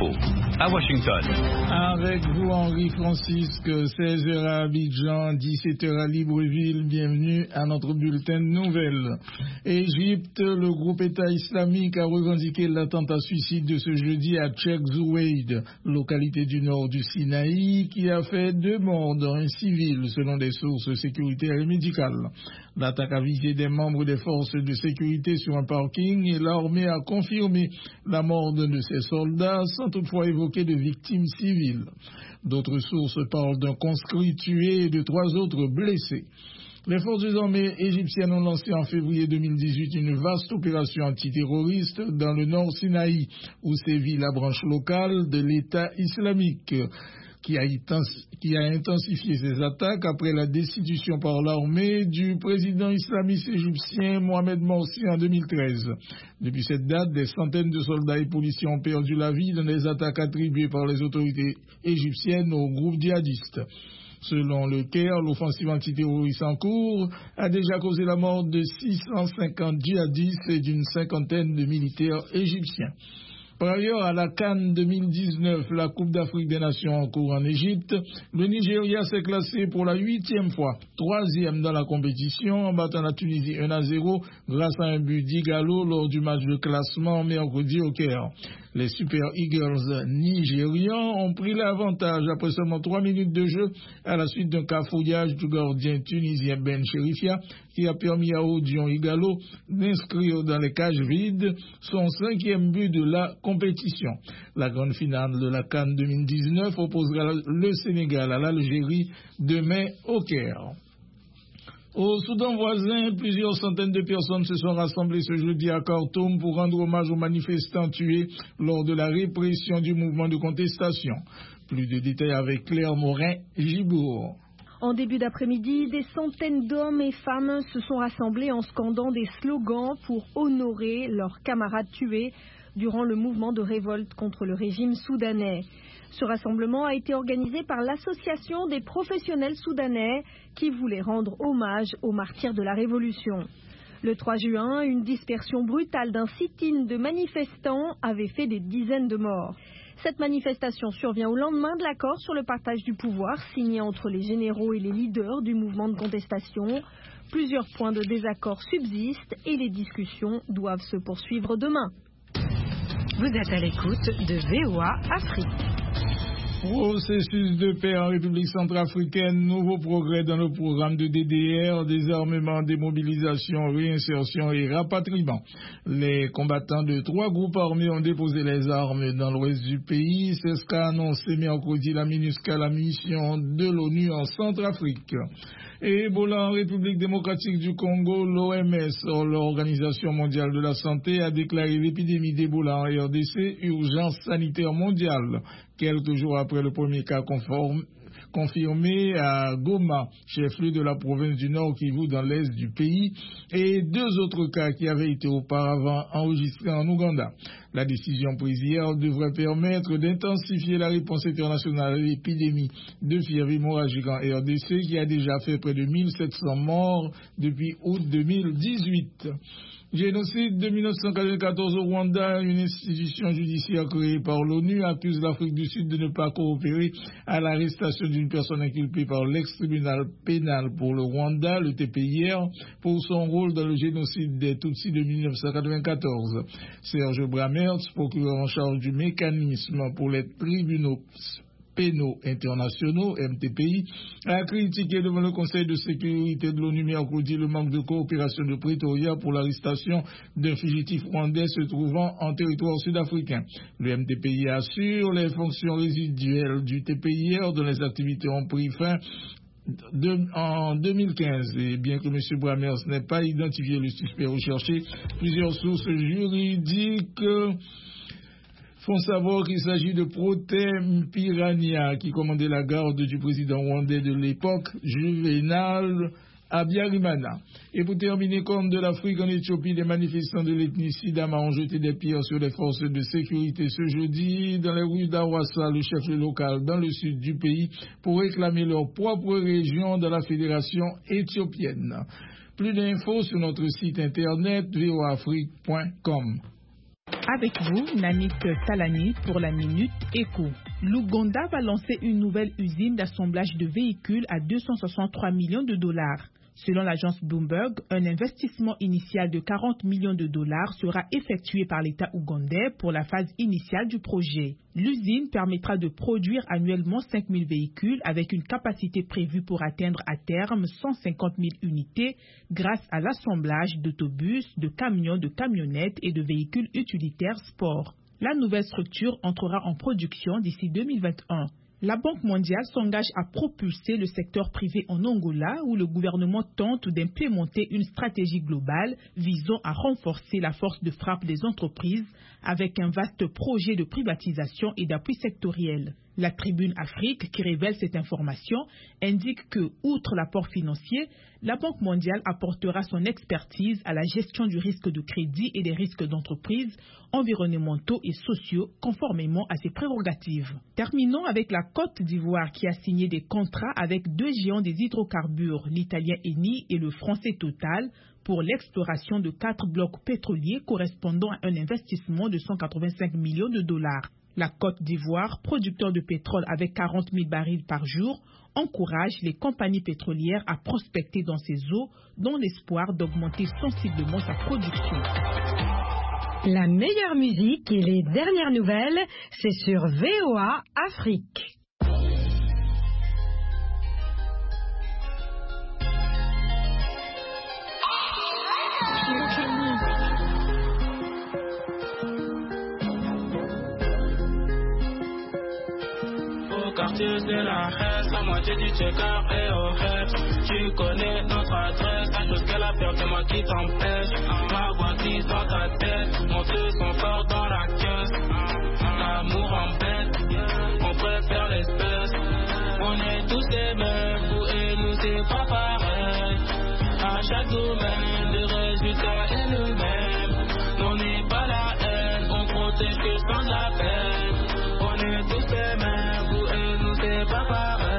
Info à Washington. Avec vous, Henri Francisque, 16h à Abidjan, 17h à Libreville. Bienvenue à notre bulletin de nouvelles. Égypte, le groupe État islamique a revendiqué l'attentat suicide de ce jeudi à Cheikh Zouaid, localité du nord du Sinaï, qui a fait 2 morts dont un civil, selon des sources sécuritaires et médicales. L'attaque a visé des membres des forces de sécurité sur un parking et l'armée a confirmé la mort d'un de ses soldats sans toutefois évoquer de victimes civiles. D'autres sources parlent d'un conscrit tué et de 3 autres blessés. Les forces armées égyptiennes ont lancé en février 2018 une vaste opération antiterroriste dans le nord Sinaï, où sévit la branche locale de l'État islamique, qui a intensifié ses attaques après la destitution par l'armée du président islamiste égyptien Mohamed Morsi en 2013. Depuis cette date, des centaines de soldats et policiers ont perdu la vie dans des attaques attribuées par les autorités égyptiennes aux groupes djihadistes. Selon le Caire, l'offensive antiterroriste en cours a déjà causé la mort de 650 djihadistes et d'une 50aine de militaires égyptiens. Par ailleurs, à la CAN 2019, la Coupe d'Afrique des Nations en cours en Égypte, le Nigeria s'est classé pour la 8e fois, 3e dans la compétition, en battant la Tunisie 1-0 grâce à un but d'Igalo lors du match de classement mercredi au Caire. Les Super Eagles nigérians ont pris l'avantage après seulement 3 minutes de jeu à la suite d'un cafouillage du gardien tunisien Ben Cherifia qui a permis à Odion Igalo d'inscrire dans les cages vides son 5e but de la compétition. La grande finale de la CAN 2019 opposera le Sénégal à l'Algérie demain au Caire. Au Soudan voisin, plusieurs centaines de personnes se sont rassemblées ce jeudi à Khartoum pour rendre hommage aux manifestants tués lors de la répression du mouvement de contestation. Plus de détails avec Claire Morin-Gibourg. En début d'après-midi, des centaines d'hommes et femmes se sont rassemblés en scandant des slogans pour honorer leurs camarades tués durant le mouvement de révolte contre le régime soudanais. Ce rassemblement a été organisé par l'Association des professionnels soudanais qui voulait rendre hommage aux martyrs de la Révolution. Le 3 juin, une dispersion brutale d'un sit-in de manifestants avait fait des dizaines de morts. Cette manifestation survient au lendemain de l'accord sur le partage du pouvoir signé entre les généraux et les leaders du mouvement de contestation. Plusieurs points de désaccord subsistent et les discussions doivent se poursuivre demain. Vous êtes à l'écoute de VOA Afrique. Processus de paix en République centrafricaine, nouveau progrès dans le programme de DDR, désarmement, démobilisation, réinsertion et rapatriement. Les combattants de 3 groupes armés ont déposé les armes dans l'ouest du pays. C'est ce qu'a annoncé mercredi la MINUSCA, la mission de l'ONU en Centrafrique. Et Ebola en République démocratique du Congo, l'OMS, l'Organisation mondiale de la santé, a déclaré l'épidémie d'Ebola en RDC urgence sanitaire mondiale. Quelques jours après le premier cas confirmé à Goma, chef-lieu de la province du Nord Kivu dans l'est du pays, et 2 autres cas qui avaient été auparavant enregistrés en Ouganda. La décision prise hier devrait permettre d'intensifier la réponse internationale à l'épidémie de fièvre hémorragique en RDC qui a déjà fait près de 1700 morts depuis août 2018. Génocide de 1994 au Rwanda, une institution judiciaire créée par l'ONU accuse l'Afrique du Sud de ne pas coopérer à l'arrestation d'une personne inculpée par l'ex-tribunal pénal pour le Rwanda, le TPIR, pour son rôle dans le génocide des Tutsis de 1994. Serge Brammertz, procureur en charge du mécanisme pour les tribunaux pénaux internationaux, MTPI, a critiqué devant le Conseil de sécurité de l'ONU mercredi le manque de coopération de Pretoria pour l'arrestation d'un fugitif rwandais se trouvant en territoire sud-africain. Le MTPI assure les fonctions résiduelles du TPIR dont les activités ont pris fin en 2015. Et bien que M. Bramers n'ait pas identifié le suspect recherché, plusieurs sources juridiques font savoir qu'il s'agit de Protem Piranha, qui commandait la garde du président rwandais de l'époque, Juvenal Habyarimana. Et pour terminer, comme de l'Afrique en Éthiopie, des manifestants de l'ethnie Sidama ont jeté des pierres sur les forces de sécurité ce jeudi dans les rues d'Awassa, le chef local dans le sud du pays, pour réclamer leur propre région dans la fédération éthiopienne. Plus d'infos sur notre site internet voafrique.com. Avec vous, Nanik Talani pour la Minute Éco. L'Ouganda va lancer une nouvelle usine d'assemblage de véhicules à 263 millions de dollars. Selon l'agence Bloomberg, un investissement initial de 40 millions de dollars sera effectué par l'État ougandais pour la phase initiale du projet. L'usine permettra de produire annuellement 5 000 véhicules avec une capacité prévue pour atteindre à terme 150 000 unités grâce à l'assemblage d'autobus, de camions, de camionnettes et de véhicules utilitaires sport. La nouvelle structure entrera en production d'ici 2021. La Banque mondiale s'engage à propulser le secteur privé en Angola où le gouvernement tente d'implémenter une stratégie globale visant à renforcer la force de frappe des entreprises avec un vaste projet de privatisation et d'appui sectoriel. La Tribune Afrique, qui révèle cette information, indique que, outre l'apport financier, la Banque mondiale apportera son expertise à la gestion du risque de crédit et des risques d'entreprise environnementaux et sociaux conformément à ses prérogatives. Terminons avec la Côte d'Ivoire qui a signé des contrats avec deux géants des hydrocarbures, l'italien Eni et le français Total, pour l'exploration de 4 blocs pétroliers correspondant à un investissement de 185 millions de dollars. La Côte d'Ivoire, producteur de pétrole avec 40 000 barils par jour, encourage les compagnies pétrolières à prospecter dans ces eaux dans l'espoir d'augmenter sensiblement sa production. La meilleure musique et les dernières nouvelles, c'est sur VOA Afrique. Quartier c'est la haine, la moitié du checker et au rêve. Tu connais notre adresse, la chose qu'elle a peur, c'est moi qui t'empêche. Ma voix qui dans ta tête, mon feu sont forts dans la caisse. L'amour embête, on préfère l'espèce. On est tous les mêmes, vous et nous c'est pas pareil. À chaque domaine, le résultat est le même. On n'est pas la haine, on protège que sans la peine. On est tous les mêmes, vous et nous c'est pas pareil.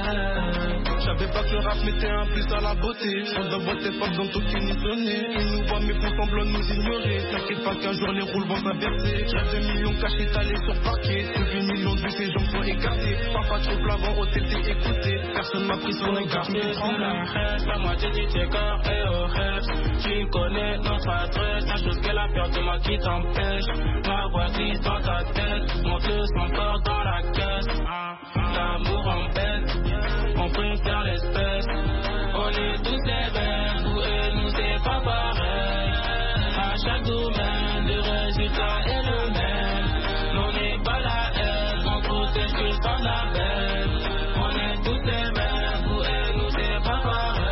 J'avais pas que le rap mettait un plus à la beauté. On doit voter pas dans tout qui nous donnait. Ils nous voient mais font semblant de nous ignorer. T'inquiète pas qu'un jour les roules vont s'inverser. J'ai 2 millions cachés étalés sur parquet. Depuis 1 million de vues, ses jambes sont écartées. Parfois trop plavant au TT écouté. Personne m'a pris son égard, mais la reste, la moitié du checker et au rêve. Tu connais notre adresse, la chose qu'elle a peur de moi qui t'empêche. Ma voix glisse dans ta tête, mon feu s'emporte dans la caisse. L'amour embête, on préfère l'espèce. On est tous les mêmes, vous et nous c'est pas pareil. À chaque domaine, le résultat est le même. On n'est pas la haine, on protège que sans la peine. On est tous les mêmes, vous et nous c'est pas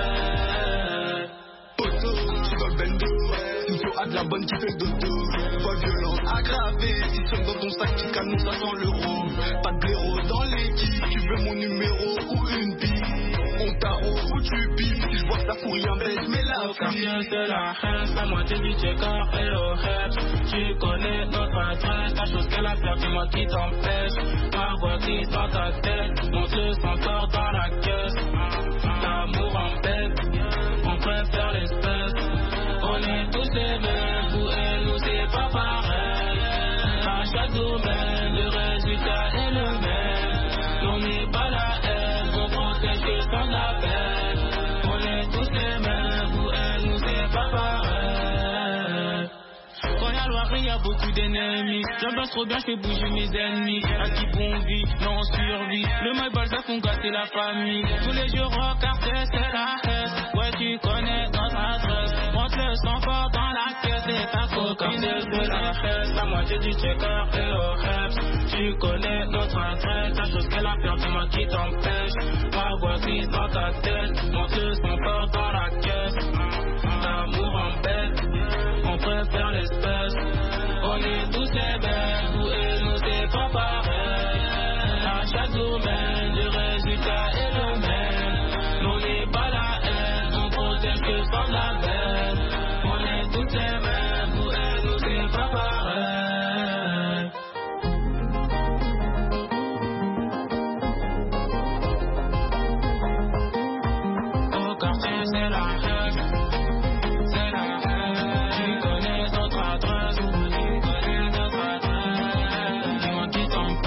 pareil. Poto, tu vas le bendo, toujours à de la bonne qui fait le dodo. Voix violente aggravée, si tu dans ton sac qui calme, ça sent l'euro. Pas de blaireau dans l'équipe, tu veux mon numéro ou une bille. On t'arrose ou tu piles, si je vois que ça fout rien bête, mais la Quartier c'est la haine, la moitié du checker et au rêve. Tu connais notre adresse, la chose qu'elle a peur, c'est moi qui t'empêche. Ma voix glisse dans ta tête, mon feu s'encore dans la caisse. L'amour embête, on préfère l'espèce. On est tous les mêmes, vous et nous c'est pas pareil. À chaque domaine, le résultat est le même. On n'est pas la haine, on protège que sans la peine. On est tous les mêmes, vous et nous c'est pas pareil. Quand y'a le il y a beaucoup d'ennemis. J'avance trop bien, je fais bouger mes ennemis. À qui bon vit, non on survit. Le mal balzac font gâter la famille. Tous les jours quartier c'est la haine. Ouais tu connais notre adresse. Monte le sang fort dans la caisse et ta copine de la haine. La moitié du checker et au rêve. Tu connais notre adresse. La chose qu'elle a peur de moi qui t'empêche. Ma voix glisse dans ta tête. Monte le sang fort dans la caisse.